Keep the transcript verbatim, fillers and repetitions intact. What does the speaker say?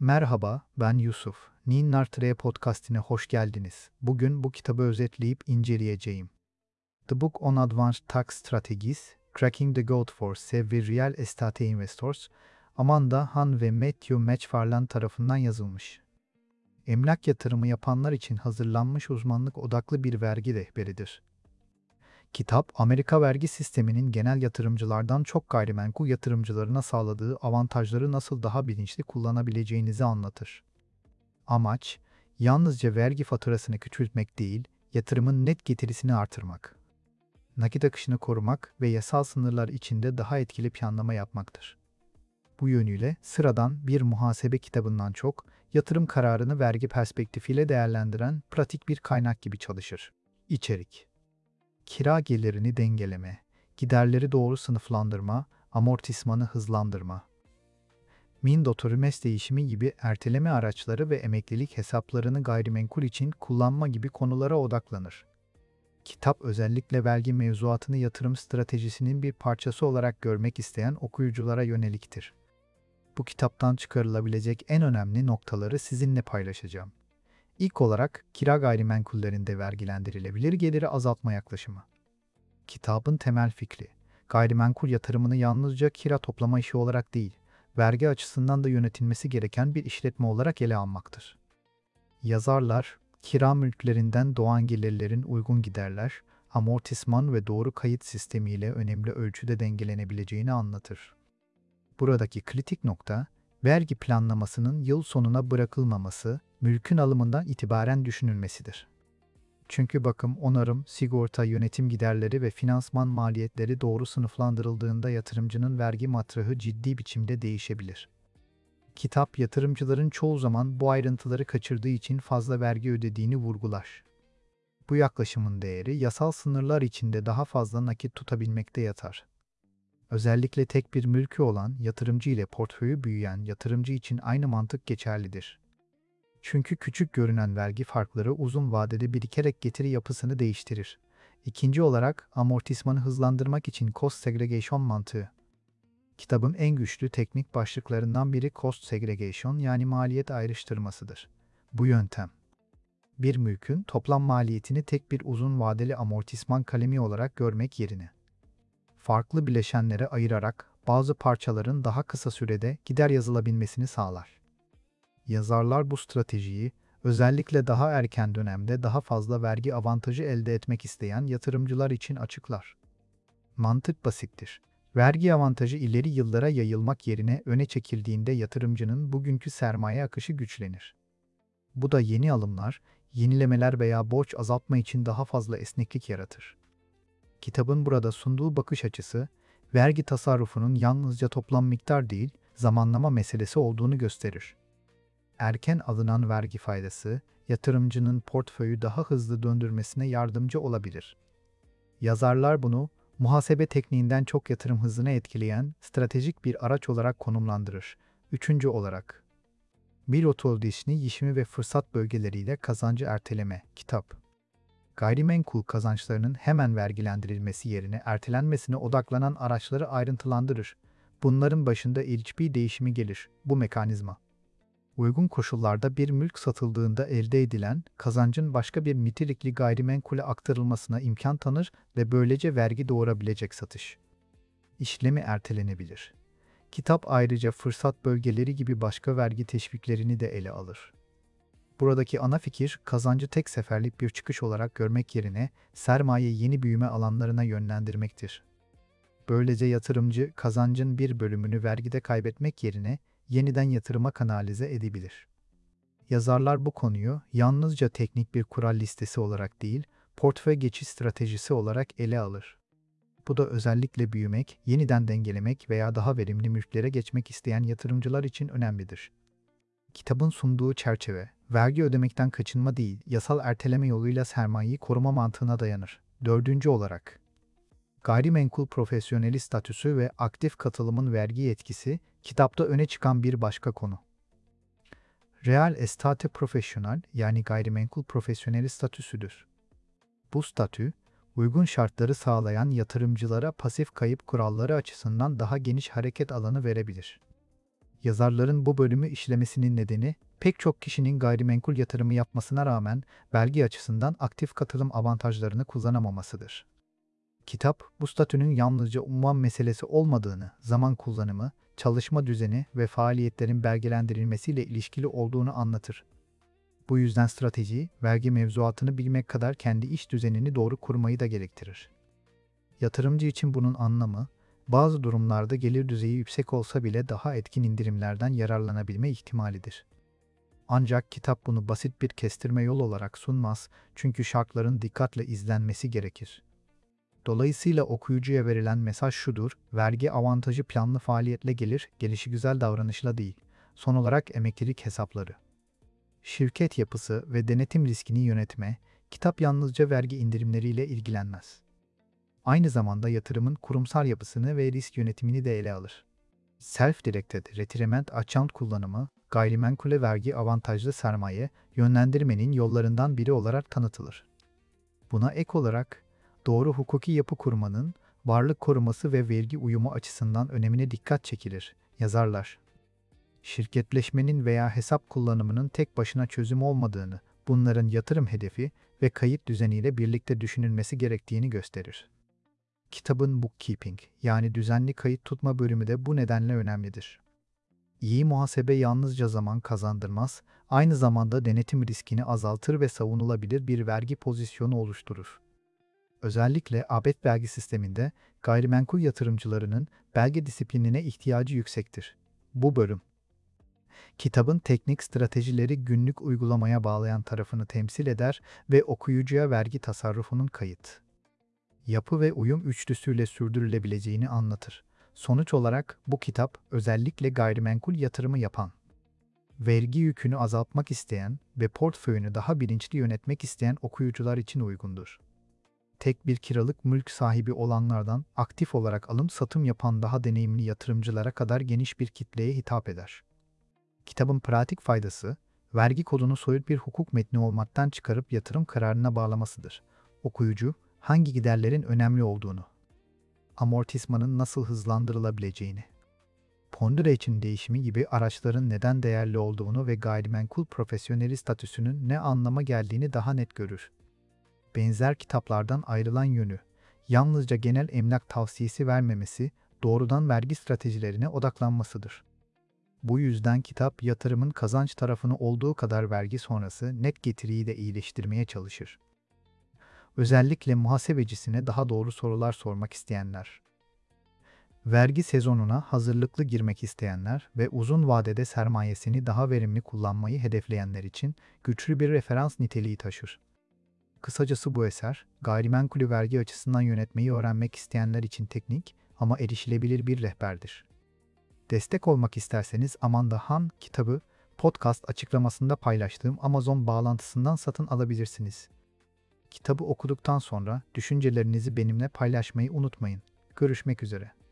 Merhaba, ben Yusuf. Ninnar Podcast'ine hoş geldiniz. Bugün bu kitabı özetleyip inceleyeceğim. The Book on Advanced Tax Strategies, Cracking the Code for Savvy Real Estate Investors, Amanda Han ve Matthew McFarland tarafından yazılmış. Emlak yatırımı yapanlar için hazırlanmış uzmanlık odaklı bir vergi rehberidir. Kitap, Amerika vergi sisteminin genel yatırımcılardan çok gayrimenkul yatırımcılarına sağladığı avantajları nasıl daha bilinçli kullanabileceğinizi anlatır. Amaç, yalnızca vergi faturasını küçültmek değil, yatırımın net getirisini artırmak, nakit akışını korumak ve yasal sınırlar içinde daha etkili planlama yapmaktır. Bu yönüyle sıradan bir muhasebe kitabından çok, yatırım kararını vergi perspektifiyle değerlendiren pratik bir kaynak gibi çalışır. İçerik: kira gelirini dengeleme, giderleri doğru sınıflandırma, amortismanı hızlandırma, Min.Mes değişimi gibi erteleme araçları ve emeklilik hesaplarını gayrimenkul için kullanma gibi konulara odaklanır. Kitap özellikle vergi mevzuatını yatırım stratejisinin bir parçası olarak görmek isteyen okuyuculara yöneliktir. Bu kitaptan çıkarılabilecek en önemli noktaları sizinle paylaşacağım. İlk olarak kira gayrimenkullerinde vergilendirilebilir geliri azaltma yaklaşımı. Kitabın temel fikri, gayrimenkul yatırımını yalnızca kira toplama işi olarak değil, vergi açısından da yönetilmesi gereken bir işletme olarak ele almaktır. Yazarlar, kira mülklerinden doğan gelirlerin uygun giderler, amortisman ve doğru kayıt sistemiyle önemli ölçüde dengelenebileceğini anlatır. Buradaki kritik nokta, vergi planlamasının yıl sonuna bırakılmaması, mülkün alımından itibaren düşünülmesidir. Çünkü bakım, onarım, sigorta, yönetim giderleri ve finansman maliyetleri doğru sınıflandırıldığında yatırımcının vergi matrahı ciddi biçimde değişebilir. Kitap, yatırımcıların çoğu zaman bu ayrıntıları kaçırdığı için fazla vergi ödediğini vurgular. Bu yaklaşımın değeri, yasal sınırlar içinde daha fazla nakit tutabilmekte yatar. Özellikle tek bir mülkü olan, yatırımcı ile portföyü büyüyen yatırımcı için aynı mantık geçerlidir. Çünkü küçük görünen vergi farkları uzun vadede birikerek getiri yapısını değiştirir. İkinci olarak, amortismanı hızlandırmak için cost segregation mantığı. Kitabın en güçlü teknik başlıklarından biri cost segregation, yani maliyet ayrıştırmasıdır. Bu yöntem, bir mülkün toplam maliyetini tek bir uzun vadeli amortisman kalemi olarak görmek yerine, farklı bileşenlere ayırarak bazı parçaların daha kısa sürede gider yazılabilmesini sağlar. Yazarlar bu stratejiyi, özellikle daha erken dönemde daha fazla vergi avantajı elde etmek isteyen yatırımcılar için açıklar. Mantık basittir. Vergi avantajı ileri yıllara yayılmak yerine öne çekildiğinde yatırımcının bugünkü sermaye akışı güçlenir. Bu da yeni alımlar, yenilemeler veya borç azaltma için daha fazla esneklik yaratır. Kitabın burada sunduğu bakış açısı, vergi tasarrufunun yalnızca toplam miktar değil, zamanlama meselesi olduğunu gösterir. Erken alınan vergi faydası, yatırımcının portföyü daha hızlı döndürmesine yardımcı olabilir. Yazarlar bunu, muhasebe tekniğinden çok yatırım hızını etkileyen stratejik bir araç olarak konumlandırır. Üçüncü olarak, Milotol-Dişni yişimi ve fırsat bölgeleriyle kazancı erteleme. Kitap, gayrimenkul kazançlarının hemen vergilendirilmesi yerine ertelenmesine odaklanan araçları ayrıntılandırır. Bunların başında L H P değişimi gelir. Bu mekanizma, uygun koşullarda bir mülk satıldığında elde edilen kazancın başka bir nitelikli gayrimenkule aktarılmasına imkan tanır ve böylece vergi doğurabilecek satış işlemi ertelenebilir. Kitap ayrıca fırsat bölgeleri gibi başka vergi teşviklerini de ele alır. Buradaki ana fikir, kazancı tek seferlik bir çıkış olarak görmek yerine sermaye yeni büyüme alanlarına yönlendirmektir. Böylece yatırımcı kazancın bir bölümünü vergide kaybetmek yerine yeniden yatırıma kanalize edebilir. Yazarlar bu konuyu yalnızca teknik bir kural listesi olarak değil, portföy geçiş stratejisi olarak ele alır. Bu da özellikle büyümek, yeniden dengelemek veya daha verimli mülklere geçmek isteyen yatırımcılar için önemlidir. Kitabın sunduğu çerçeve, vergi ödemekten kaçınma değil, yasal erteleme yoluyla sermayeyi koruma mantığına dayanır. Dördüncü olarak, gayrimenkul profesyoneli statüsü ve aktif katılımın vergi etkisi, kitapta öne çıkan bir başka konu. Real estate profesyonel, yani gayrimenkul profesyoneli statüsüdür. Bu statü, uygun şartları sağlayan yatırımcılara pasif kayıp kuralları açısından daha geniş hareket alanı verebilir. Yazarların bu bölümü işlemesinin nedeni, pek çok kişinin gayrimenkul yatırımı yapmasına rağmen vergi açısından aktif katılım avantajlarını kullanamamasıdır. Kitap, bu statünün yalnızca unvan meselesi olmadığını, zaman kullanımı, çalışma düzeni ve faaliyetlerin belgelendirilmesiyle ilişkili olduğunu anlatır. Bu yüzden strateji, vergi mevzuatını bilmek kadar kendi iş düzenini doğru kurmayı da gerektirir. Yatırımcı için bunun anlamı, bazı durumlarda gelir düzeyi yüksek olsa bile daha etkin indirimlerden yararlanabilme ihtimalidir. Ancak kitap bunu basit bir kestirme yol olarak sunmaz, çünkü şartların dikkatle izlenmesi gerekir. Dolayısıyla okuyucuya verilen mesaj şudur: vergi avantajı planlı faaliyetle gelir, gelişigüzel davranışla değil. Son olarak emeklilik hesapları. Şirket yapısı ve denetim riskini yönetme, kitap yalnızca vergi indirimleriyle ilgilenmez. Aynı zamanda yatırımın kurumsal yapısını ve risk yönetimini de ele alır. Self-Directed Retirement Account kullanımı, gayrimenkule vergi avantajlı sermaye yönlendirmenin yollarından biri olarak tanıtılır. Buna ek olarak, doğru hukuki yapı kurmanın, varlık koruması ve vergi uyumu açısından önemine dikkat çekilir, yazarlar. Şirketleşmenin veya hesap kullanımının tek başına çözüm olmadığını, bunların yatırım hedefi ve kayıt düzeniyle birlikte düşünülmesi gerektiğini gösterir. Kitabın bookkeeping, yani düzenli kayıt tutma bölümü de bu nedenle önemlidir. İyi muhasebe yalnızca zaman kazandırmaz, aynı zamanda denetim riskini azaltır ve savunulabilir bir vergi pozisyonu oluşturur. Özellikle A B E T vergi sisteminde gayrimenkul yatırımcılarının belge disiplinine ihtiyacı yüksektir. Bu bölüm, kitabın teknik stratejileri günlük uygulamaya bağlayan tarafını temsil eder ve okuyucuya vergi tasarrufunun kayıt, yapı ve uyum üçlüsüyle sürdürülebileceğini anlatır. Sonuç olarak bu kitap özellikle gayrimenkul yatırımı yapan, vergi yükünü azaltmak isteyen ve portföyünü daha bilinçli yönetmek isteyen okuyucular için uygundur. Tek bir kiralık mülk sahibi olanlardan aktif olarak alım-satım yapan daha deneyimli yatırımcılara kadar geniş bir kitleye hitap eder. Kitabın pratik faydası, vergi kodunu soyut bir hukuk metni olmaktan çıkarıp yatırım kararına bağlamasıdır. Okuyucu, hangi giderlerin önemli olduğunu, amortismanın nasıl hızlandırılabileceğini, pondere için değişimi gibi araçların neden değerli olduğunu ve gayrimenkul profesyoneli statüsünün ne anlama geldiğini daha net görür. Benzer kitaplardan ayrılan yönü, yalnızca genel emlak tavsiyesi vermemesi, doğrudan vergi stratejilerine odaklanmasıdır. Bu yüzden kitap yatırımın kazanç tarafını olduğu kadar vergi sonrası net getiriyi de iyileştirmeye çalışır. Özellikle muhasebecisine daha doğru sorular sormak isteyenler, vergi sezonuna hazırlıklı girmek isteyenler ve uzun vadede sermayesini daha verimli kullanmayı hedefleyenler için güçlü bir referans niteliği taşır. Kısacası bu eser, gayrimenkulü vergi açısından yönetmeyi öğrenmek isteyenler için teknik ama erişilebilir bir rehberdir. Destek olmak isterseniz Amanda Han kitabı, podcast açıklamasında paylaştığım Amazon bağlantısından satın alabilirsiniz. Kitabı okuduktan sonra düşüncelerinizi benimle paylaşmayı unutmayın. Görüşmek üzere.